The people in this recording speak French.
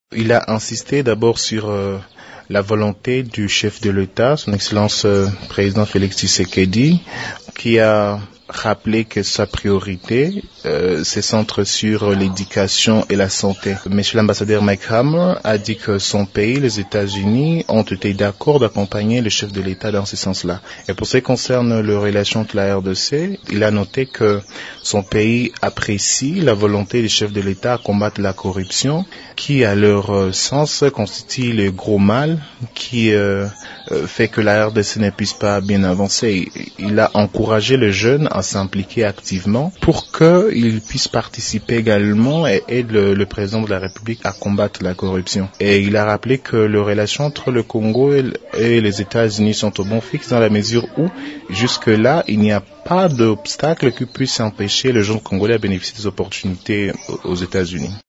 Il a insisté d'abord sur la volonté du chef de l'État, son Excellence président Félix Tshisekedi, qui a rappelé que sa priorité se centre sur l'éducation et la santé. Monsieur l'ambassadeur Mike Hammer a dit que son pays, les États-Unis, ont été d'accord d'accompagner le chef de l'État dans ce sens-là. Et pour ce qui concerne les relations avec la RDC, il a noté que son pays apprécie la volonté du chef de l'État à combattre la corruption, qui, à leur sens, constitue le gros mal qui fait que la RDC ne puisse pas bien avancer. Il a encouragé les jeunes à s'impliquer activement pour qu'ils puissent participer également et aider le président de la République à combattre la corruption. Et il a rappelé que les relations entre le Congo et les États-Unis sont au bon fixe dans la mesure où, jusque-là, il n'y a pas d'obstacle qui puisse empêcher les jeunes Congolais à bénéficier des opportunités aux États-Unis.